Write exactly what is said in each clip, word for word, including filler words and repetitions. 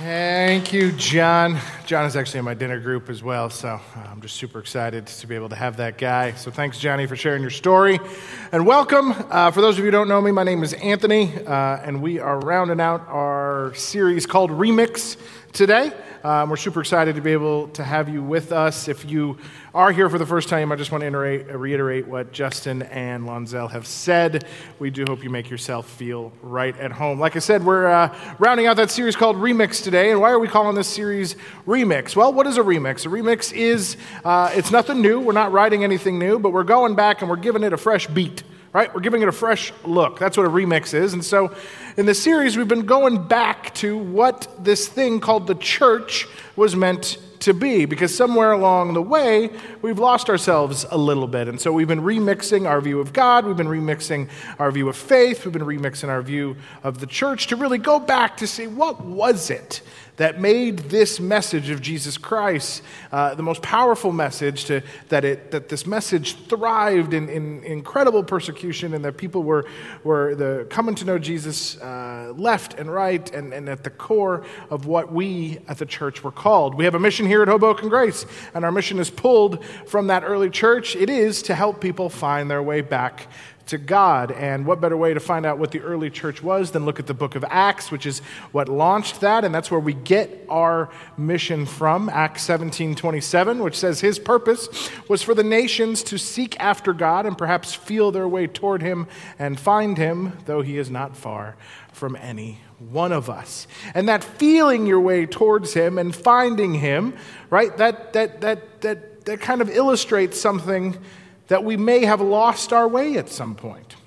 Thank you, John. John is actually in my dinner group as well, so uh, I'm just super excited to be able to have that guy. So thanks, Johnny, for sharing your story. And welcome. Uh, for those of you who don't know me, my name is Anthony, uh, and we are rounding out our series called Remix today. Um, we're super excited to be able to have you with us. If you are here for the first time, I just want to iterate, reiterate what Justin and Lonzel have said. We do hope you make yourself feel right at home. Like I said, we're uh, rounding out that series called Remix today. And why are we calling this series Remix? Well, what is a remix? A remix is, uh, it's nothing new. We're not writing anything new, but we're going back and we're giving it a fresh beat. Right? We're giving it a fresh look. That's what a remix is. And so in this series, we've been going back to what this thing called the church was meant to be, because somewhere along the way, we've lost ourselves a little bit. And so we've been remixing our view of God. We've been remixing our view of faith. We've been remixing our view of the church to really go back to see what was it that made this message of Jesus Christ uh, the most powerful message, to, that it that this message thrived in, in incredible persecution, and that people were were the coming to know Jesus uh, left and right, and, and at the core of what we at the church were called. We have a mission here at Hoboken Grace, and our mission is pulled from that early church. It is to help people find their way back to God. And what better way to find out what the early church was than look at the book of Acts, which is what launched that, and that's where we get our mission from. Acts seventeen twenty-seven, which says his purpose was for the nations to seek after God and perhaps feel their way toward him and find him, though he is not far from any one of us. And that feeling your way towards him and finding him, right, that that that that that kind of illustrates something that we may have lost our way at some point.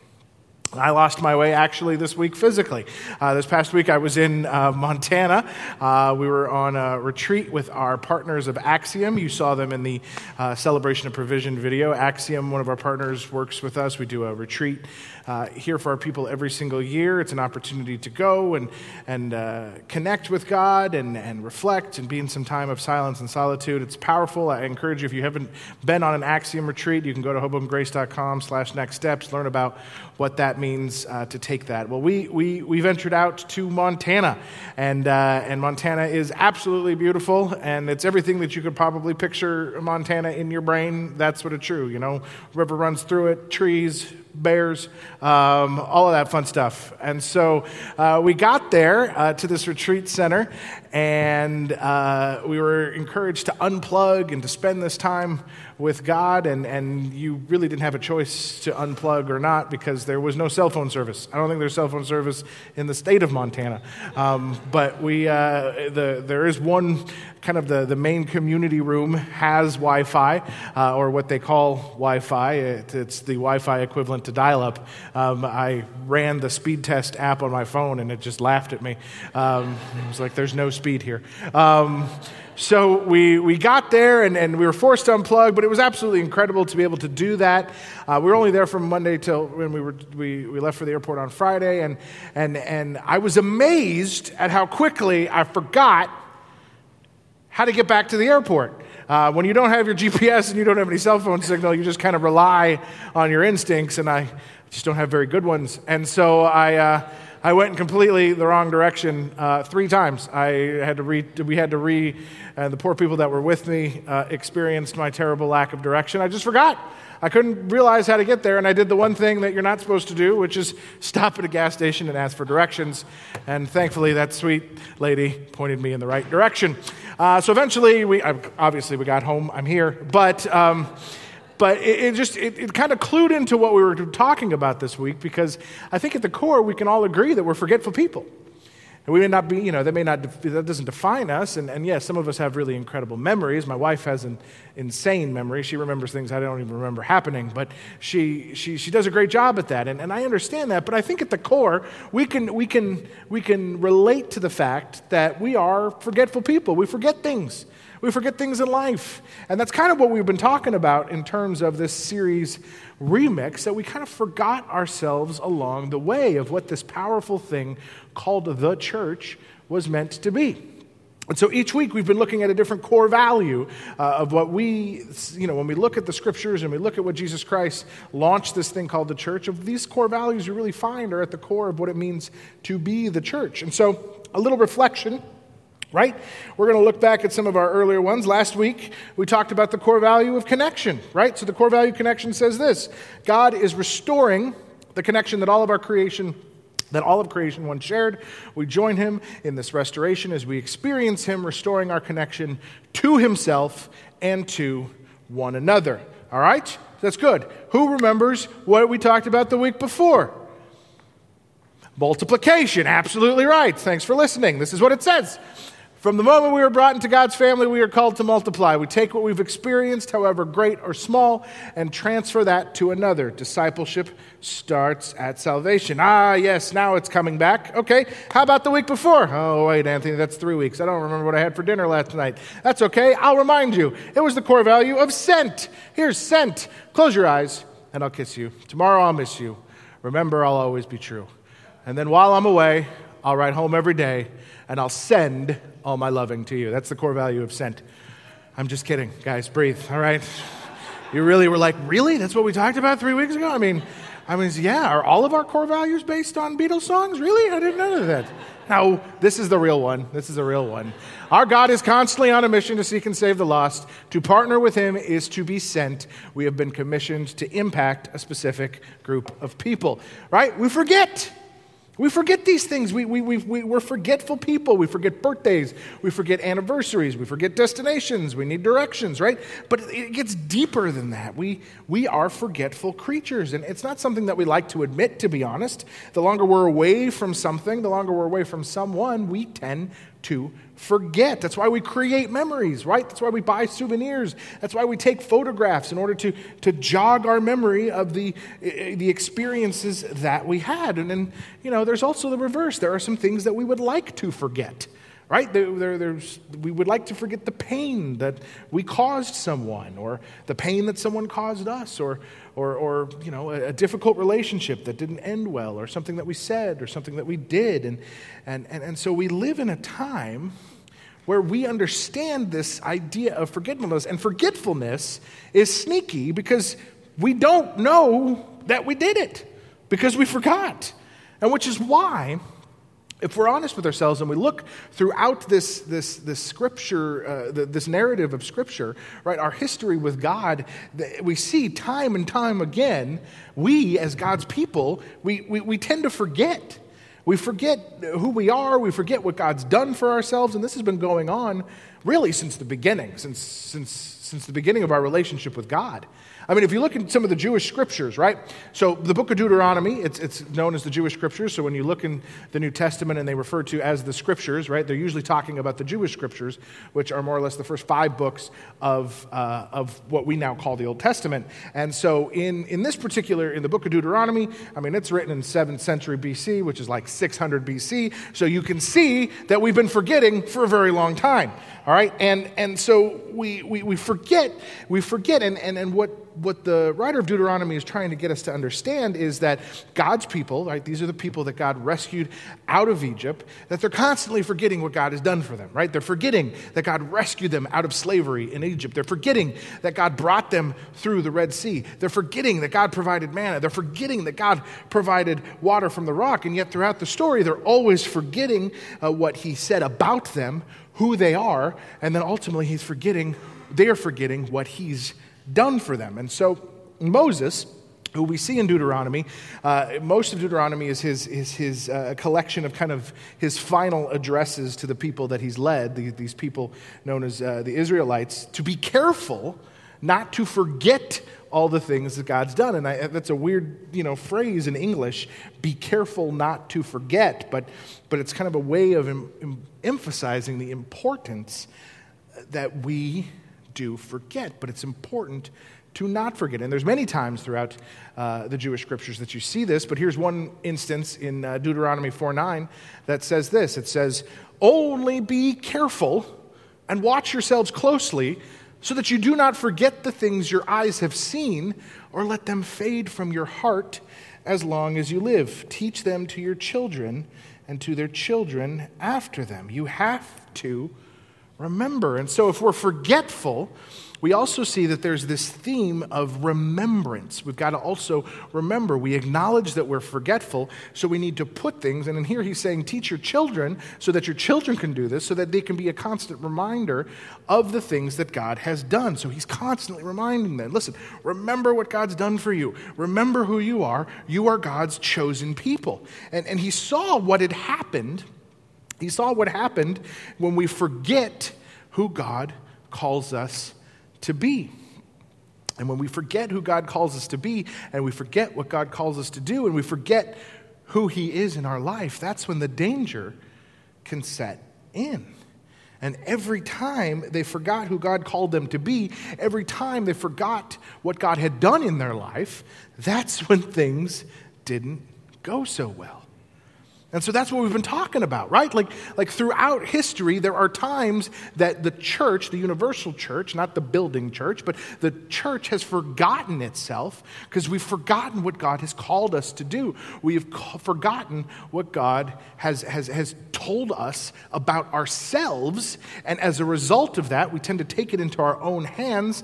I lost my way actually this week physically. Uh, this past week I was in uh, Montana. Uh, we were on a retreat with our partners of Axiom. You saw them in the uh, Celebration of Provision video. Axiom, one of our partners, works with us. We do a retreat uh, here for our people every single year. It's an opportunity to go and and uh, connect with God and, and reflect and be in some time of silence and solitude. It's powerful. I encourage you, if you haven't been on an Axiom retreat, you can go to hobokengrace.com slash next steps, learn about what that means uh, to take that. Well, we we we ventured out to Montana, and uh, and Montana is absolutely beautiful, and it's everything that you could probably picture Montana in your brain. That's what it's true, you know. River runs through it, trees, bears, um, all of that fun stuff. And so uh, we got there uh, to this retreat center, and uh, we were encouraged to unplug and to spend this time with God, and, and you really didn't have a choice to unplug or not, because there was no cell phone service. I don't think there's cell phone service in the state of Montana. Um, but we, uh, the there is one, kind of the, the main community room has Wi-Fi, uh, or what they call Wi-Fi. It, it's the Wi-Fi equivalent to dial-up. Um, I ran the speed test app on my phone, and it just laughed at me. Um, it was like, there's no speed here. Um, So we, we got there, and, and we were forced to unplug, but it was absolutely incredible to be able to do that. Uh, we were only there from Monday till when we were we, we left for the airport on Friday, and and and I was amazed at how quickly I forgot how to get back to the airport. Uh, when you don't have your G P S and you don't have any cell phone signal, you just kind of rely on your instincts, and I just don't have very good ones. And so I. Uh, I went in completely the wrong direction uh, three times. I had to re. We had to re. And the poor people that were with me uh, experienced my terrible lack of direction. I just forgot. I couldn't realize how to get there, and I did the one thing that you're not supposed to do, which is stop at a gas station and ask for directions. And thankfully, that sweet lady pointed me in the right direction. Uh, so eventually, we obviously we got home. I'm here, but. Um, But it, it just, it, it kind of clued into what we were talking about this week, because I think at the core, we can all agree that we're forgetful people. And we may not be, you know, that may not, that doesn't define us. And, and yes, some of us have really incredible memories. My wife has an insane memory. She remembers things I don't even remember happening. But she she she does a great job at that. And, and I understand that. But I think at the core, we can we can we can relate to the fact that we are forgetful people. We forget things. We forget things in life. And that's kind of what we've been talking about in terms of this series Remix, that we kind of forgot ourselves along the way of what this powerful thing called the church was meant to be. And so each week we've been looking at a different core value uh, of what we, you know, when we look at the scriptures and we look at what Jesus Christ launched this thing called the church, of these core values you really find are at the core of what it means to be the church. And so a little reflection right? We're going to look back at some of our earlier ones. Last week, we talked about the core value of connection, right? So the core value of connection says this: God is restoring the connection that all of our creation, that all of creation once shared. We join him in this restoration as we experience him restoring our connection to himself and to one another. All right? That's good. Who remembers what we talked about the week before? Multiplication. Absolutely right. Thanks for listening. This is what it says. From the moment we were brought into God's family, we are called to multiply. We take what we've experienced, however great or small, and transfer that to another. Discipleship starts at salvation. Ah, yes, now it's coming back. Okay, how about the week before? Oh, wait, Anthony, that's three weeks. I don't remember what I had for dinner last night. That's okay, I'll remind you. It was the core value of sent. Here's sent. Close your eyes, and I'll kiss you. Tomorrow I'll miss you. Remember, I'll always be true. And then while I'm away, I'll write home every day, and I'll send all my loving to you. That's the core value of sent. I'm just kidding. Guys, breathe, all right? You really were like, really? That's what we talked about three weeks ago? I mean, I mean, yeah, are all of our core values based on Beatles songs? Really? I didn't know that. No, this is the real one. This is the real one. Our God is constantly on a mission to seek and save the lost. To partner with him is to be sent. We have been commissioned to impact a specific group of people, right? We forget. We forget these things. We, we, we, we, we're forgetful people. We forget birthdays. We forget anniversaries. We forget destinations. We need directions, right? But it gets deeper than that. We, we are forgetful creatures, and it's not something that we like to admit, to be honest. The longer we're away from something, the longer we're away from someone, we tend to forget. That's why we create memories, right? That's why we buy souvenirs. That's why we take photographs in order to, to jog our memory of the, the experiences that we had. And then, you know, there's also the reverse. There are some things that we would like to forget, right? There, there, there's, we would like to forget the pain that we caused someone, or the pain that someone caused us, or, or, or you know, a, a difficult relationship that didn't end well, or something that we said, or something that we did. And, and, and, and so we live in a time where we understand this idea of forgetfulness. And forgetfulness is sneaky because we don't know that we did it, because we forgot. And which is why, if we're honest with ourselves and we look throughout this, this, this scripture, uh, the, this narrative of Scripture, right, our history with God, we see time and time again, we as God's people, we, we, we tend to forget. We forget who we are, we forget what God's done for ourselves, and this has been going on really since the beginning, since, since, since the beginning of our relationship with God. I mean, if you look at some of the Jewish scriptures, right? So the book of Deuteronomy, it's, it's known as the Jewish scriptures. So when you look in the New Testament and they refer to as the scriptures, right? They're usually talking about the Jewish scriptures, which are more or less the first five books of, uh, of what we now call the Old Testament. And so in, in this particular, in the book of Deuteronomy, I mean, it's written in seventh century B C, which is like six hundred B C. So you can see that we've been forgetting for a very long time. All right, and and so we we, we forget, we forget, and, and, and what, what the writer of Deuteronomy is trying to get us to understand is that God's people, right, these are the people that God rescued out of Egypt, that they're constantly forgetting what God has done for them, right? They're forgetting that God rescued them out of slavery in Egypt. They're forgetting that God brought them through the Red Sea. They're forgetting that God provided manna. They're forgetting that God provided water from the rock, and yet throughout the story, they're always forgetting uh, what he said about them, who they are, and then ultimately he's forgetting, they're forgetting what he's done for them. And so Moses, who we see in Deuteronomy, uh, most of Deuteronomy is his, is his uh, collection of kind of his final addresses to the people that he's led, the, these people known as uh, the Israelites, to be careful not to forget all the things that God's done. And I, that's a weird, you know, phrase in English, be careful not to forget, but but it's kind of a way of em, em, emphasizing the importance that we do forget, but it's important to not forget. And there's many times throughout uh, the Jewish scriptures that you see this, but here's one instance in uh, Deuteronomy four nine that says this. It says, "Only be careful and watch yourselves closely, so that you do not forget the things your eyes have seen, or let them fade from your heart as long as you live. Teach them to your children and to their children after them." You have to remember. And so if we're forgetful, we also see that there's this theme of remembrance. We've got to also remember. We acknowledge that we're forgetful, so we need to put things, and in here he's saying, teach your children so that your children can do this, so that they can be a constant reminder of the things that God has done. So he's constantly reminding them, listen, remember what God's done for you. Remember who you are. You are God's chosen people. And, and he saw what had happened. He saw what happened when we forget who God calls us to be. And when we forget who God calls us to be, and we forget what God calls us to do, and we forget who he is in our life, that's when the danger can set in. And every time they forgot who God called them to be, every time they forgot what God had done in their life, that's when things didn't go so well. And so that's what we've been talking about, right? Like, like throughout history, there are times that the church, the universal church, not the building church, but the church has forgotten itself because we've forgotten what God has called us to do. We have ca- forgotten what God has, has, has told us about ourselves. And as a result of that, we tend to take it into our own hands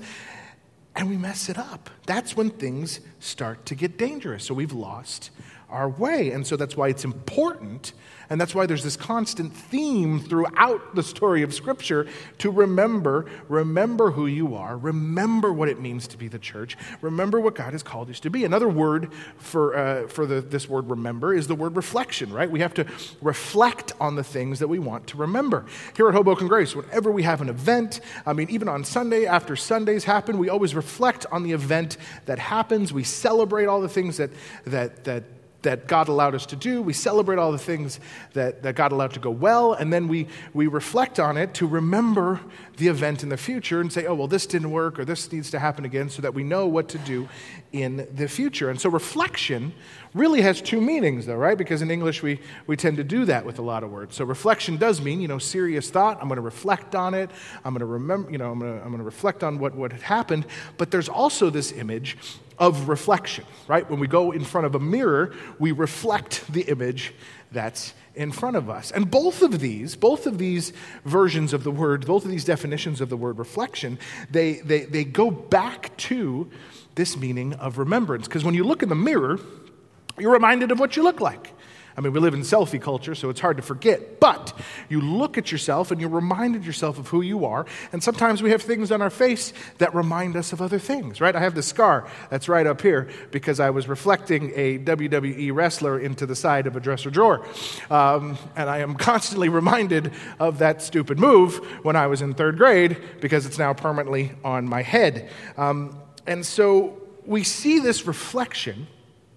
and we mess it up. That's when things start to get dangerous. So we've lost our way. And so that's why it's important, and that's why there's this constant theme throughout the story of Scripture to remember, remember who you are, remember what it means to be the church, remember what God has called us to be. Another word for uh, for the, this word remember is the word reflection, right? We have to reflect on the things that we want to remember. Here at Hoboken Grace, whenever we have an event, I mean, even on Sunday, after Sundays happen, we always reflect on the event that happens. We celebrate all the things that that that that God allowed us to do. We celebrate all the things that, that God allowed to go well, and then we, we reflect on it to remember the event in the future and say, oh, well, this didn't work, or this needs to happen again, so that we know what to do in the future. And so reflection really has two meanings, though, right? Because in English, we, we tend to do that with a lot of words. So reflection does mean, you know, serious thought. I'm going to reflect on it. I'm going to remember, you know, I'm going to, I'm going to reflect on what, what had happened. But there's also this image of reflection, right? When we go in front of a mirror, we reflect the image that's in front of us. And both of these, both of these versions of the word, both of these definitions of the word reflection, they they, they go back to this meaning of remembrance. Because when you look in the mirror, you're reminded of what you look like. I mean, we live in selfie culture, so it's hard to forget. But you look at yourself and you're reminded yourself of who you are. And sometimes we have things on our face that remind us of other things, right? I have this scar that's right up here because I was reflecting a W W E wrestler into the side of a dresser drawer. Um, and I am constantly reminded of that stupid move when I was in third grade because it's now permanently on my head. Um, and so we see this reflection,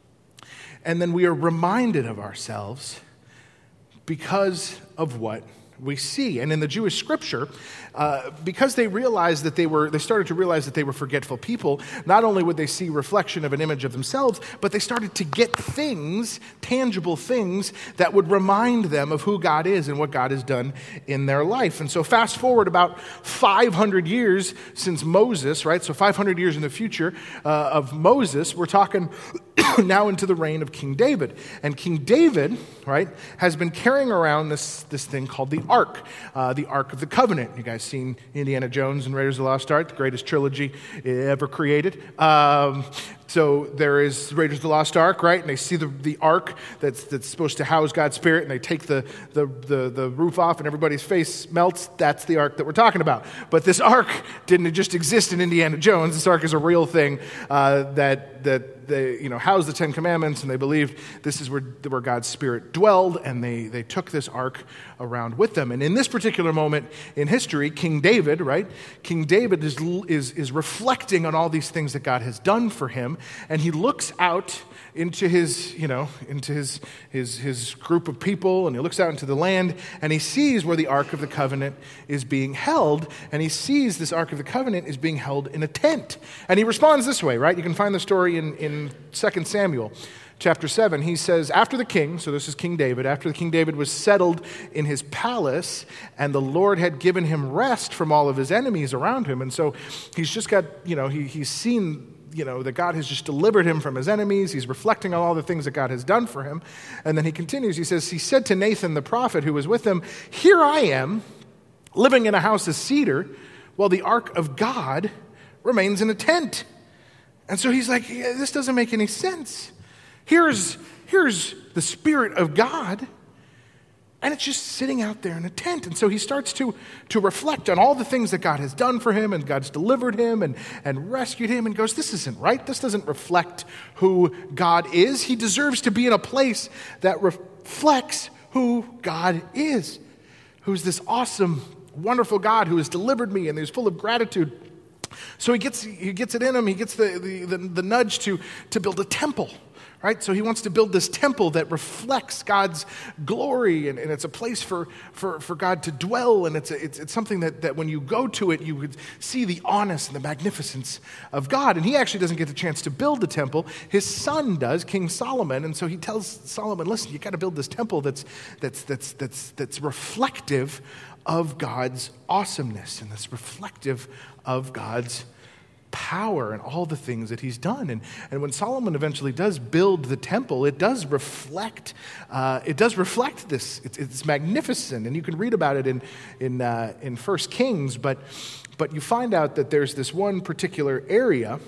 and then we are reminded of ourselves because of what we see. And in the Jewish scripture, uh, because they realized that they were, they started to realize that they were forgetful people, not only would they see reflection of an image of themselves, but they started to get things, tangible things, that would remind them of who God is and what God has done in their life. And so fast forward about five hundred years since Moses, right? So five hundred years in the future uh, of Moses, we're talking now into the reign of King David. And King David, right, has been carrying around this, this thing called the Ark, uh, the Ark of the Covenant. You guys seen Indiana Jones and Raiders of the Lost Ark, the greatest trilogy ever created. Um, so there is Raiders of the Lost Ark, right? And they see the, the Ark that's that's supposed to house God's Spirit, and they take the, the, the, the roof off and everybody's face melts. That's the Ark that we're talking about. But this Ark didn't just exist in Indiana Jones. This Ark is a real thing uh, that that they, you know, housed the Ten Commandments, and they believed this is where, where God's Spirit dwelled, and they, they took this ark around with them. And in this particular moment in history, King David, right, King David is, is, is reflecting on all these things that God has done for him, and he looks out into his, you know, into his, his, his group of people, and he looks out into the land, and he sees where the Ark of the Covenant is being held, and he sees this Ark of the Covenant is being held in a tent. And he responds this way, right? You can find the story in, in Second Samuel chapter seven. He says, after the king, so this is King David, after the King David was settled in his palace, and the Lord had given him rest from all of his enemies around him, and so he's just got, you know, he, he's seen, you know, that God has just delivered him from his enemies. He's reflecting on all the things that God has done for him. And then he continues, he says, he said to Nathan the prophet who was with him, here I am, living in a house of cedar, while the ark of God remains in a tent. And so he's like, yeah, this doesn't make any sense. Here's, here's the Spirit of God, and it's just sitting out there in a tent. And so he starts to, to reflect on all the things that God has done for him, and God's delivered him and, and rescued him, and goes, this isn't right. This doesn't reflect who God is. He deserves to be in a place that reflects who God is, who's this awesome, wonderful God who has delivered me and who's full of gratitude. So he gets he gets it in him. He gets the, the, the, the nudge to, to build a temple, right? So he wants to build this temple that reflects God's glory, and, and it's a place for, for, for God to dwell, and it's, a, it's it's something that, that when you go to it, you would see the honest and the magnificence of God. And he actually doesn't get the chance to build the temple. His son does, King Solomon, and so he tells Solomon, listen, you got to build this temple that's that's that's that's that's reflective of God's awesomeness, and that's reflective of God's power and all the things that he's done. And, and when Solomon eventually does build the temple, it does reflect uh, it does reflect this. It's, it's magnificent, and you can read about it in in uh, in First Kings. But but you find out that there's this one particular area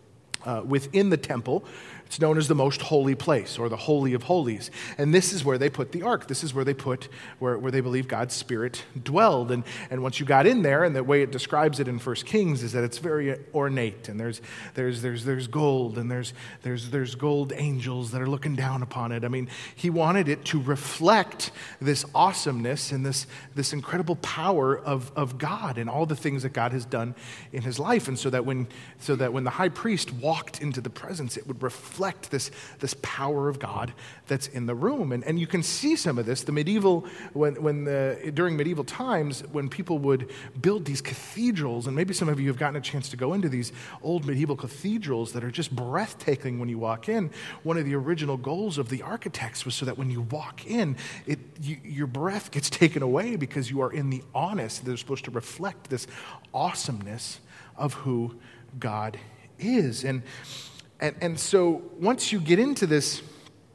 uh, within the temple. It's known as the most holy place, or the Holy of Holies. And this is where they put the ark. This is where they put, where, where they believe God's Spirit dwelled. And, and once you got in there, and the way it describes it in First Kings is that it's very ornate. And there's there's there's there's gold, and there's there's there's gold angels that are looking down upon it. I mean, he wanted it to reflect this awesomeness and this, this incredible power of, of God and all the things that God has done in his life. And so that when so that when the high priest walked into the presence, it would reflect this, this power of God that's in the room. And, and you can see some of this. The medieval, when, when the, during medieval times, when people would build these cathedrals, and maybe some of you have gotten a chance to go into these old medieval cathedrals that are just breathtaking when you walk in. One of the original goals of the architects was so that when you walk in, it you, your breath gets taken away because you are in the honest. They're supposed to reflect this awesomeness of who God is. And And, and so once you get into this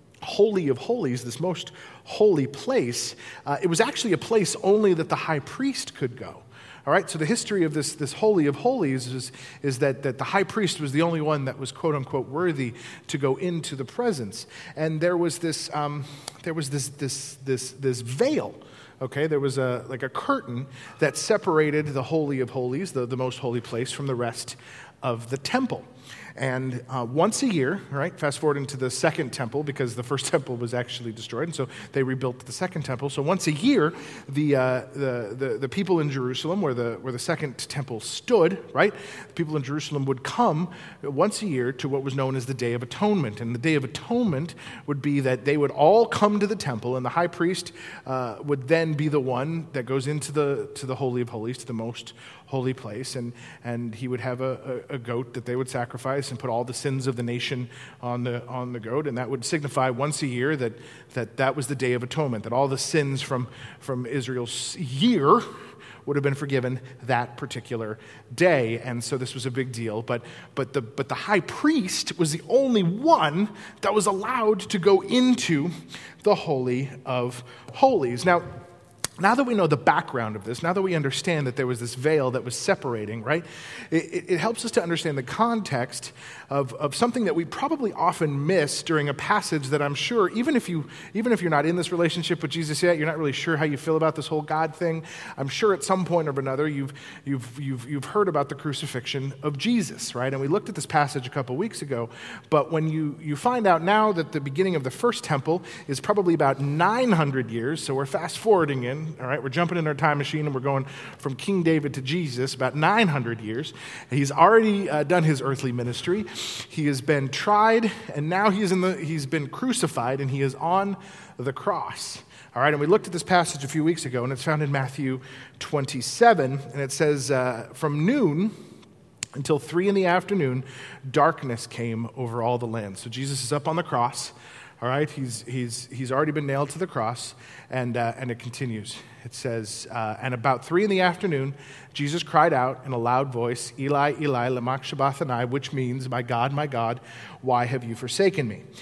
Holy of Holies, this most holy place, uh, it was actually a place only that the high priest could go. All right, so the history of this, this Holy of Holies is, is that, that the high priest was the only one that was quote-unquote worthy to go into the presence. And there was this um, there was this this this this veil. Okay, there was a like a curtain that separated the Holy of Holies, the, the most holy place, from the rest of the temple. And uh, once a year, right, fast forward into the second temple, because the first temple was actually destroyed, and so they rebuilt the second temple. So once a year, the uh, the, the the people in Jerusalem, where the where the second temple stood, right, the people in Jerusalem would come once a year to what was known as the Day of Atonement. And the Day of Atonement would be that they would all come to the temple, and the high priest uh, would then be the one that goes into the to the Holy of Holies, to the most holy place, and and he would have a, a, a goat that they would sacrifice and put all the sins of the nation on the on the goat, and that would signify once a year that that that was the Day of Atonement, that all the sins from from Israel's year would have been forgiven that particular day. And so this was a big deal. But but the but the high priest was the only one that was allowed to go into the Holy of Holies. Now, Now that we know the background of this, now that we understand that there was this veil that was separating, right, it, it helps us to understand the context of, of something that we probably often miss during a passage that I'm sure, even if, you, even if you're not in this relationship with Jesus yet, you're not really sure how you feel about this whole God thing, I'm sure at some point or another you've, you've, you've, you've heard about the crucifixion of Jesus, right? And we looked at this passage a couple weeks ago, but when you, you find out now that the beginning of the first temple is probably about nine hundred years, so we're fast forwarding in, all right, we're jumping in our time machine and we're going from King David to Jesus, about nine hundred years. He's already uh, done his earthly ministry. He has been tried, and now he is in the, he's been crucified, and he is on the cross. All right, and we looked at this passage a few weeks ago, and it's found in Matthew twenty-seven, and it says, uh, from noon until three in the afternoon, darkness came over all the land. So Jesus is up on the cross. All right, he's he's he's already been nailed to the cross, and uh, and it continues. It says, uh, and about three in the afternoon, Jesus cried out in a loud voice, Eli, Eli, lama sabachthani, which means, my God, my God, why have you forsaken me?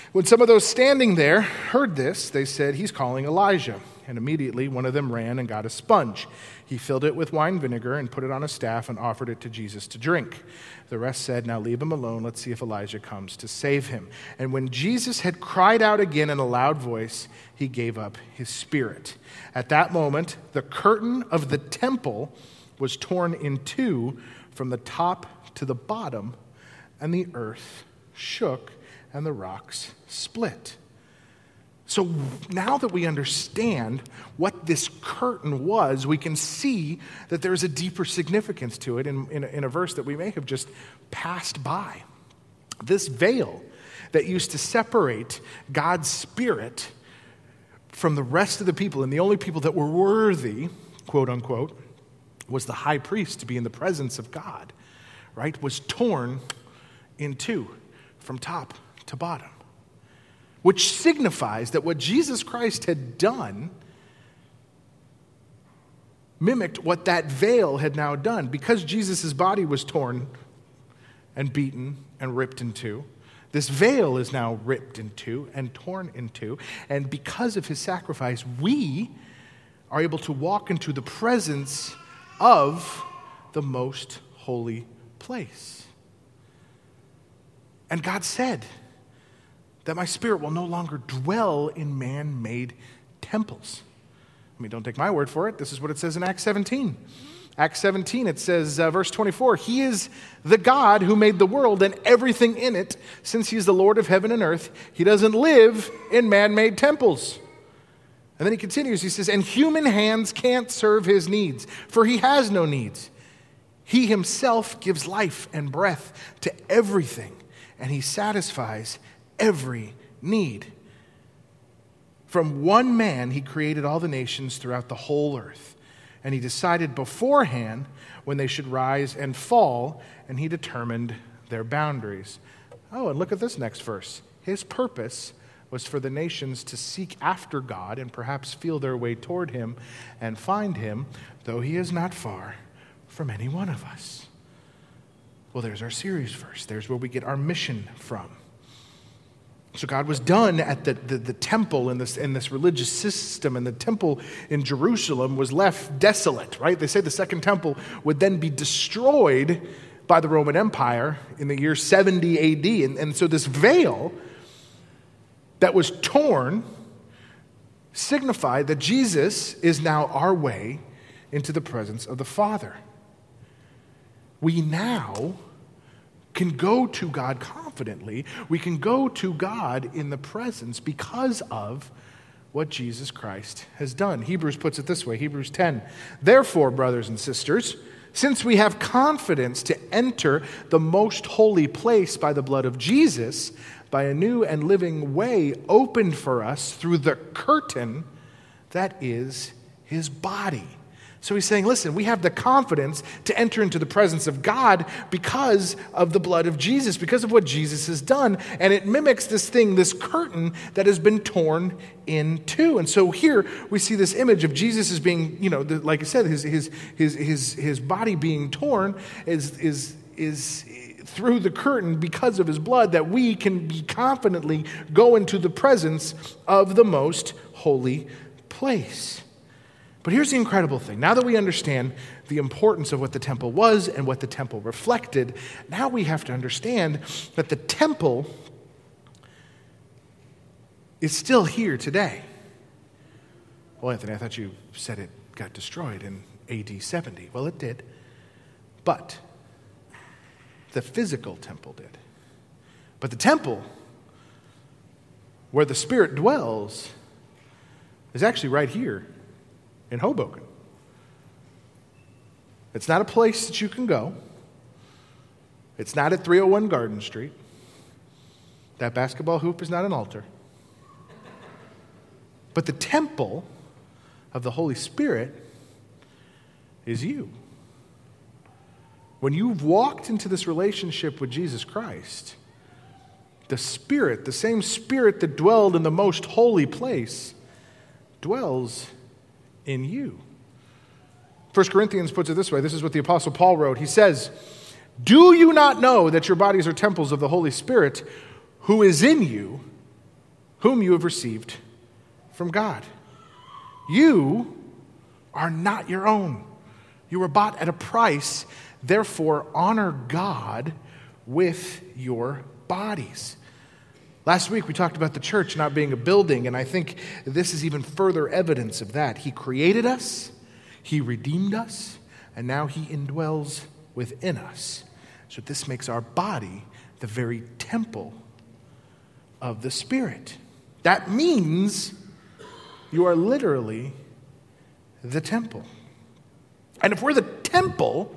When some of those standing there heard this, they said, "He's calling Elijah." And immediately one of them ran and got a sponge. He filled it with wine vinegar and put it on a staff and offered it to Jesus to drink. The rest said, "Now leave him alone. Let's see if Elijah comes to save him." And when Jesus had cried out again in a loud voice, he gave up his spirit. At that moment, the curtain of the temple was torn in two from the top to the bottom, and the earth shook and the rocks split. So now that we understand what this curtain was, we can see that there's a deeper significance to it in, in, in a verse that we may have just passed by. This veil that used to separate God's Spirit from the rest of the people, and the only people that were worthy, quote unquote, was the high priest to be in the presence of God, right, was torn in two from top to bottom. Which signifies that what Jesus Christ had done mimicked what that veil had now done. Because Jesus' body was torn and beaten and ripped in two, this veil is now ripped in two and torn in two. And because of his sacrifice, we are able to walk into the presence of the most holy place. And God said that my Spirit will no longer dwell in man-made temples. I mean, don't take my word for it. This is what it says in Acts seventeen. Acts seventeen, it says, uh, verse twenty-four, "He is the God who made the world and everything in it. Since he is the Lord of heaven and earth, he doesn't live in man-made temples." And then he continues, he says, "And human hands can't serve his needs, for he has no needs. He himself gives life and breath to everything, and he satisfies every need. From one man, he created all the nations throughout the whole earth. And he decided beforehand when they should rise and fall, and he determined their boundaries." Oh, and look at this next verse. "His purpose was for the nations to seek after God and perhaps feel their way toward him and find him, though he is not far from any one of us." Well, there's our series verse. There's where we get our mission from. So God was done at the, the, the temple in this, in this religious system, and the temple in Jerusalem was left desolate, right? They say the second temple would then be destroyed by the Roman Empire in the year seventy A D. And, and so this veil that was torn signified that Jesus is now our way into the presence of the Father. We now can go to God confidently. We can go to God in the presence because of what Jesus Christ has done. Hebrews puts it this way, Hebrews ten, "Therefore, brothers and sisters, since we have confidence to enter the most holy place by the blood of Jesus, by a new and living way opened for us through the curtain that is his body." So he's saying, listen, we have the confidence to enter into the presence of God because of the blood of Jesus, because of what Jesus has done. And it mimics this thing, this curtain that has been torn in two. And so here we see this image of Jesus as being, you know, the, like I said, his his his his his body being torn is is is through the curtain because of his blood, that we can be confidently go into the presence of the most holy place. But here's the incredible thing. Now that we understand the importance of what the temple was and what the temple reflected, now we have to understand that the temple is still here today. Well, Anthony, I thought you said it got destroyed in A D seventy. Well, it did. But the physical temple did. But the temple, where the Spirit dwells, is actually right here in Hoboken. It's not a place that you can go. It's not at three oh one Garden Street. That basketball hoop is not an altar. But the temple of the Holy Spirit is you. When you've walked into this relationship with Jesus Christ, the Spirit, the same Spirit that dwelled in the most holy place, dwells in you. First Corinthians puts it this way. This is what the Apostle Paul wrote. He says, "Do you not know that your bodies are temples of the Holy Spirit who is in you, whom you have received from God. You are not your own. You were bought at a price. Therefore, honor God with your bodies. Last week, we talked about the church not being a building, and I think this is even further evidence of that. He created us, He redeemed us, and now He indwells within us. So this makes our body the very temple of the Spirit. That means you are literally the temple. And if we're the temple,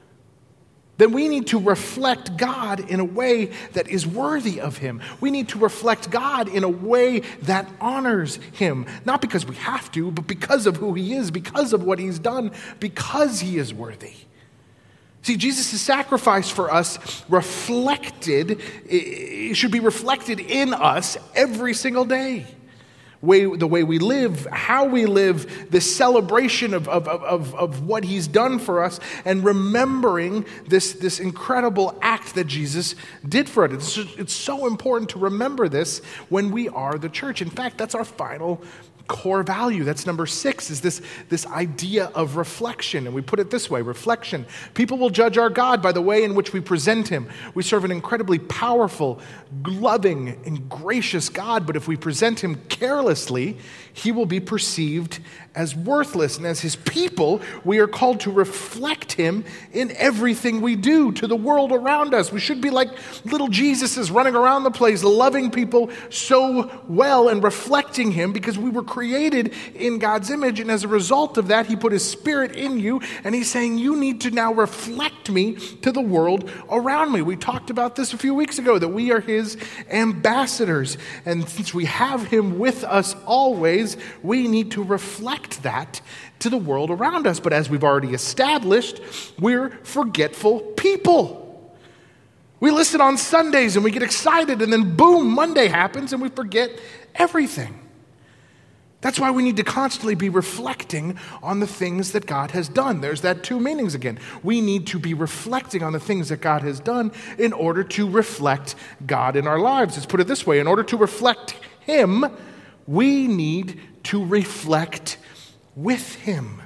then we need to reflect God in a way that is worthy of Him. We need to reflect God in a way that honors Him. Not because we have to, but because of who He is, because of what He's done, because He is worthy. See, Jesus' sacrifice for us reflected, it should be reflected in us every single day. Way, the way we live, how we live, the celebration of, of, of, of what He's done for us, and remembering this, this incredible act that Jesus did for us. It's, just, it's so important to remember this when we are the church. In fact, that's our final core value. That's number six, is this, this idea of reflection. And we put it this way, reflection. People will judge our God by the way in which we present Him. We serve an incredibly powerful, loving, and gracious God, but if we present Him carelessly, He will be perceived as worthless. And as His people, we are called to reflect Him in everything we do to the world around us. We should be like little Jesuses running around the place, loving people so well and reflecting Him, because we were created in God's image. And as a result of that, He put His Spirit in you, and He's saying, you need to now reflect me to the world around me. We talked about this a few weeks ago, that we are His ambassadors. And since we have Him with us always, we need to reflect that to the world around us. But as we've already established, we're forgetful people. We listen on Sundays and we get excited, and then boom, Monday happens and we forget everything. That's why we need to constantly be reflecting on the things that God has done. There's that two meanings again. We need to be reflecting on the things that God has done in order to reflect God in our lives. Let's put it this way. In order to reflect Him, we need to reflect with Him.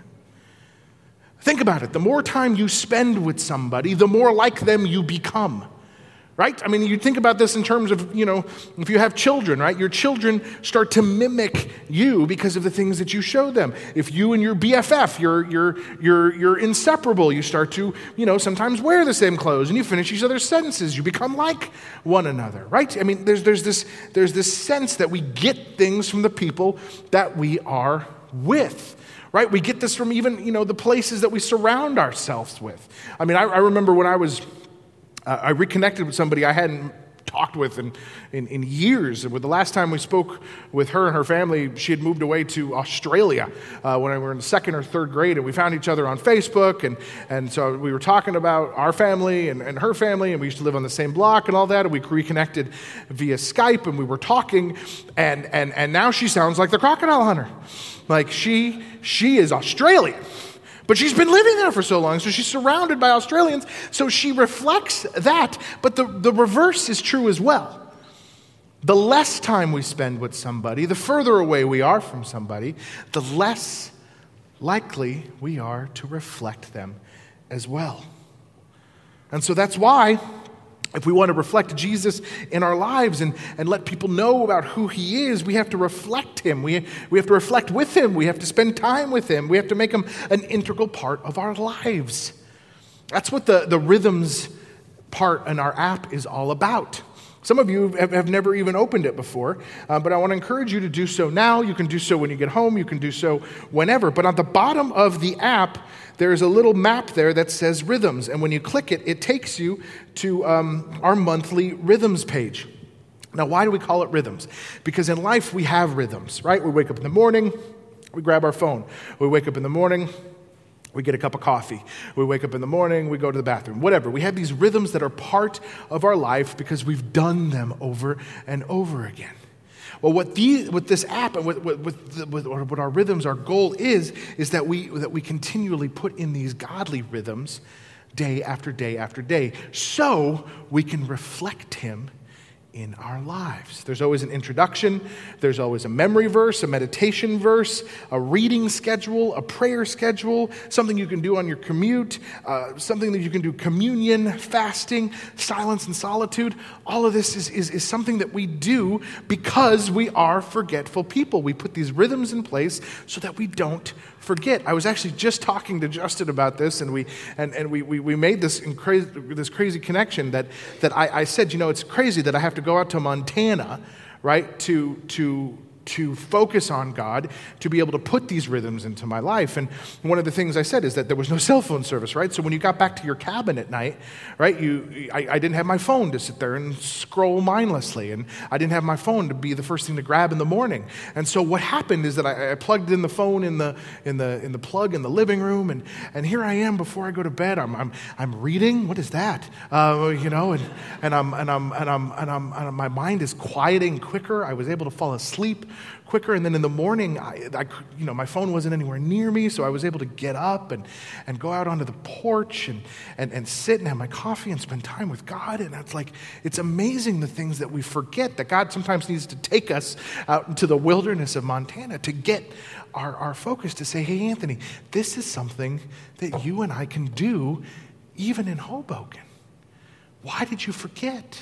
Think about it. The more time you spend with somebody, the more like them you become. Right? I mean, you think about this in terms of, you know, if you have children, right? Your children start to mimic you because of the things that you show them. If you and your B F F, you're, you're, you're, you're inseparable, you start to, you know, sometimes wear the same clothes, and you finish each other's sentences. You become like one another, right? I mean, there's, there's, this, there's this sense that we get things from the people that we are with. Right? We get this from even, you know, the places that we surround ourselves with. I mean, I, I remember when I was... Uh, I reconnected with somebody I hadn't talked with in, in, in years. With the last time we spoke with her and her family, she had moved away to Australia uh, when we were in the second or third grade, and we found each other on Facebook, and, and so we were talking about our family and, and her family, and we used to live on the same block and all that, and we reconnected via Skype, and we were talking, and, and, and now she sounds like the crocodile hunter. Like she, she is Australian. But she's been living there for so long, so she's surrounded by Australians, so she reflects that. But the, the reverse is true as well. The less time we spend with somebody, the further away we are from somebody, the less likely we are to reflect them as well. And so that's why, if we want to reflect Jesus in our lives and, and let people know about who He is, we have to reflect Him. We, we have to reflect with Him. We have to spend time with Him. We have to make Him an integral part of our lives. That's what the, the rhythms part in our app is all about. Some of you have, have never even opened it before, uh, but I want to encourage you to do so now. You can do so when you get home. You can do so whenever. But on the bottom of the app, there's a little map there that says Rhythms. And when you click it, it takes you to um, our monthly Rhythms page. Now, why do we call it Rhythms? Because in life, we have rhythms, right? We wake up in the morning, we grab our phone. We wake up in the morning, we get a cup of coffee. We wake up in the morning, we go to the bathroom, whatever. We have these rhythms that are part of our life because we've done them over and over again. Well, what the what this app and with, with, with, with what our rhythms, our goal is, is that we that we continually put in these godly rhythms day after day after day, so we can reflect Him in our lives. There's always an introduction, there's always a memory verse, a meditation verse, a reading schedule, a prayer schedule, something you can do on your commute, uh, something that you can do communion, fasting, silence and solitude. All of this is, is, is something that we do because we are forgetful people. We put these rhythms in place so that we don't forget. I was actually just talking to Justin about this, and we and, and we, we, we made this crazy, this crazy connection that, that I, I said, you know, it's crazy that I have to go out to Montana, right, to to to focus on God, to be able to put these rhythms into my life. And one of the things I said is that there was no cell phone service, right? So when you got back to your cabin at night, right, you I, I didn't have my phone to sit there and scroll mindlessly, and I didn't have my phone to be the first thing to grab in the morning. And so what happened is that I, I plugged in the phone in the in the in the plug in the living room, and and here I am before I go to bed. I'm I'm I'm reading. What is that? Uh, you know, and and I'm and I'm and I'm and I'm and my mind is quieting quicker. I was able to fall asleep quicker, and then in the morning, I, I, you know, my phone wasn't anywhere near me, so I was able to get up and, and go out onto the porch and, and, and sit and have my coffee and spend time with God. And it's like, it's amazing the things that we forget, that God sometimes needs to take us out into the wilderness of Montana to get our, our focus, to say, hey, Anthony, this is something that you and I can do even in Hoboken. Why did you forget?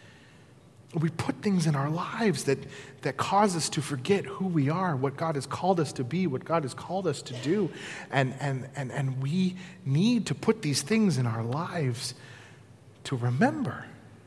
We put things in our lives that, that cause us to forget who we are, what God has called us to be, what God has called us to do. And, and, and, and we need to put these things in our lives to remember.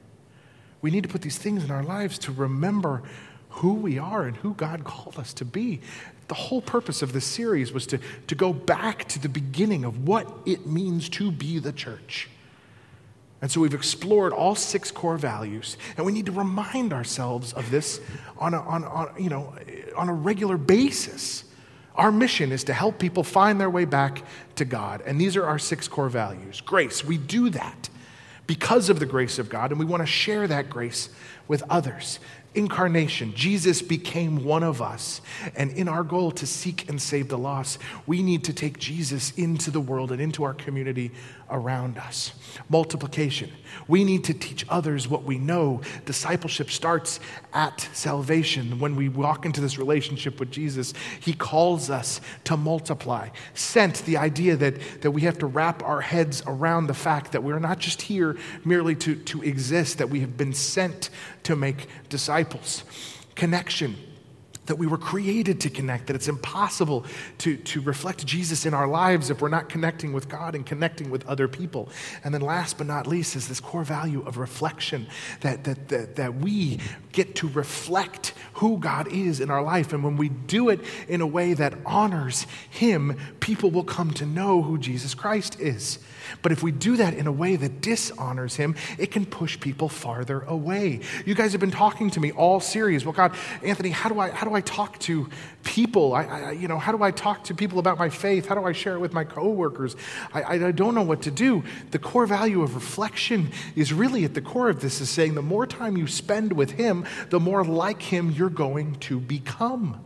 We need to put these things in our lives to remember who we are and who God called us to be. The whole purpose of this series was to, to go back to the beginning of what it means to be the church. And so we've explored all six core values, and we need to remind ourselves of this on a, on, on, you know, on a regular basis. Our mission is to help people find their way back to God, and these are our six core values. Grace, we do that because of the grace of God, and we want to share that grace with others. Incarnation, Jesus became one of us, and in our goal to seek and save the lost, we need to take Jesus into the world and into our community around us. Multiplication, we need to teach others what we know. Discipleship starts at salvation. When we walk into this relationship with Jesus, he calls us to multiply. Sent, the idea that, that we have to wrap our heads around the fact that we're not just here merely to, to exist, that we have been sent to make disciples. Connection, that we were created to connect, that it's impossible to, to reflect Jesus in our lives if we're not connecting with God and connecting with other people. And then last but not least is this core value of reflection, that, that, that, that we get to reflect who God is in our life. And when we do it in a way that honors him, people will come to know who Jesus Christ is. But if we do that in a way that dishonors him, it can push people farther away. You guys have been talking to me all series. Well, God, Anthony, how do I how do I talk to people? I, I you know, how do I talk to people about my faith? How do I share it with my coworkers? I, I, I don't know what to do. The core value of reflection is really at the core of this, is saying the more time you spend with him, the more like him you're going to become.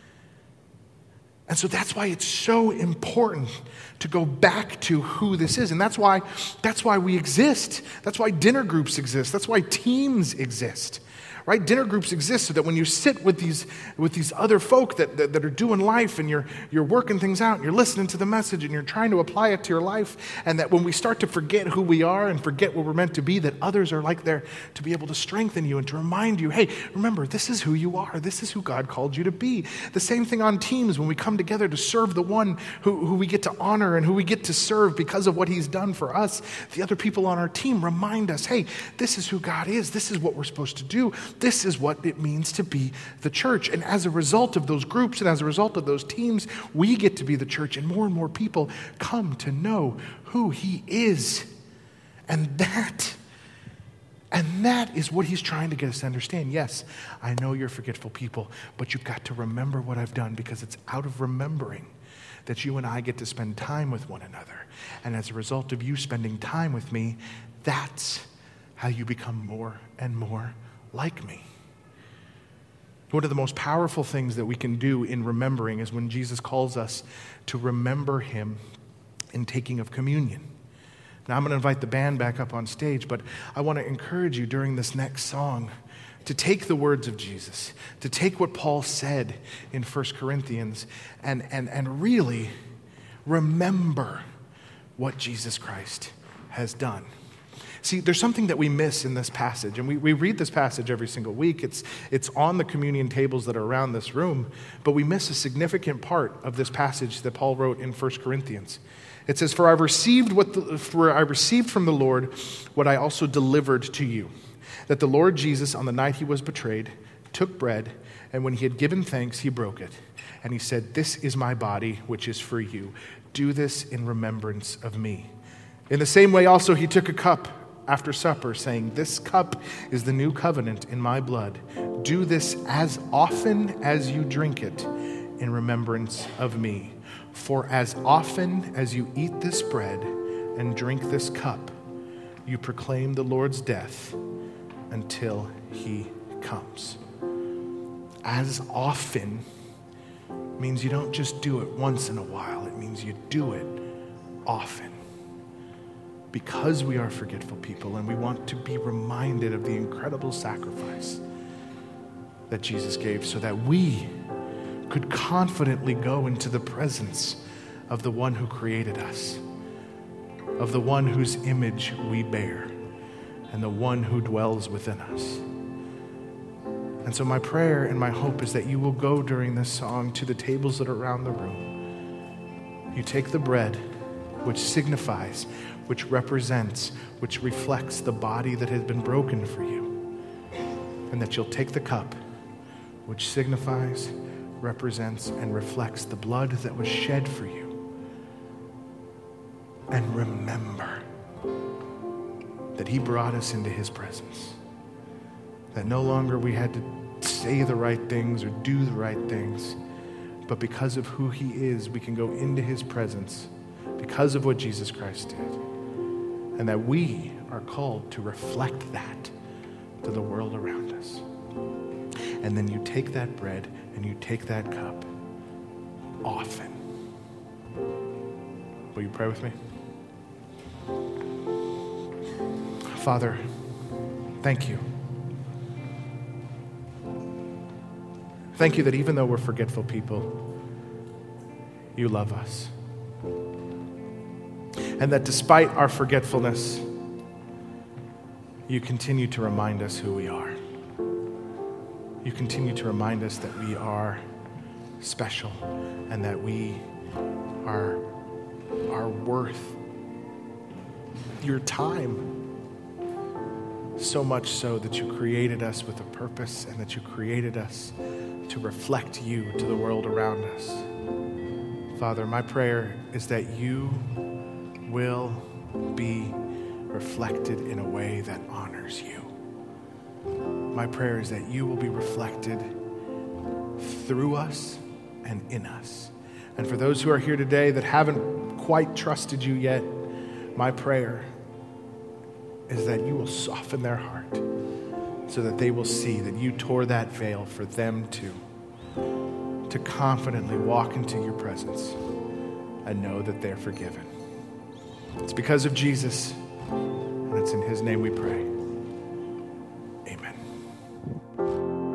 And so that's why it's so important to go back to who this is. And that's why, that's why we exist. That's why dinner groups exist. That's why teams exist. Right? Dinner groups exist so that when you sit with these with these other folk that, that, that are doing life, and you're you're working things out, and you're listening to the message, and you're trying to apply it to your life, and that when we start to forget who we are and forget what we're meant to be, that others are like there to be able to strengthen you and to remind you, hey, remember, this is who you are. This is who God called you to be. The same thing on teams when we come together to serve the one who, who we get to honor and who we get to serve because of what he's done for us. The other people on our team remind us, hey, this is who God is. This is what we're supposed to do. This is what it means to be the church. And as a result of those groups and as a result of those teams, we get to be the church, and more and more people come to know who he is. And that, and that is what he's trying to get us to understand. Yes, I know you're forgetful people, but you've got to remember what I've done, because it's out of remembering that you and I get to spend time with one another. And as a result of you spending time with me, that's how you become more and more like me. One of the most powerful things that we can do in remembering is when Jesus calls us to remember him in taking of communion. Now I'm going to invite the band back up on stage, but I want to encourage you during this next song to take the words of Jesus, to take what Paul said in First Corinthians and, and, and really remember what Jesus Christ has done. See, there's something that we miss in this passage, and we, we read this passage every single week. It's, it's on the communion tables that are around this room, but we miss a significant part of this passage that Paul wrote in First Corinthians. It says, for I received what the, for I received from the Lord what I also delivered to you, that the Lord Jesus, on the night he was betrayed, took bread, and when he had given thanks, he broke it. And he said, this is my body, which is for you. Do this in remembrance of me. In the same way also he took a cup after supper, saying, this cup is the new covenant in my blood. Do this as often as you drink it in remembrance of me. For as often as you eat this bread and drink this cup, you proclaim the Lord's death until he comes. As often means you don't just do it once in a while. It means you do it often. Because we are forgetful people and we want to be reminded of the incredible sacrifice that Jesus gave so that we could confidently go into the presence of the one who created us, of the one whose image we bear, and the one who dwells within us. And so my prayer and my hope is that you will go during this song to the tables that are around the room. You take the bread, which signifies, which represents, which reflects the body that has been broken for you. And that you'll take the cup, which signifies, represents, and reflects the blood that was shed for you. And remember that he brought us into his presence. That no longer we had to say the right things or do the right things, but because of who he is, we can go into his presence because of what Jesus Christ did. And that we are called to reflect that to the world around us. And then you take that bread and you take that cup often. Will you pray with me? Father, thank you. Thank you that even though we're forgetful people, you love us. And that despite our forgetfulness, you continue to remind us who we are. You continue to remind us that we are special and that we are, are worth your time. So much so that you created us with a purpose and that you created us to reflect you to the world around us. Father, my prayer is that you will be reflected in a way that honors you. My prayer is that you will be reflected through us and in us. And for those who are here today that haven't quite trusted you yet, my prayer is that you will soften their heart so that they will see that you tore that veil for them too, to confidently walk into your presence and know that they're forgiven. It's because of Jesus, and it's in his name we pray.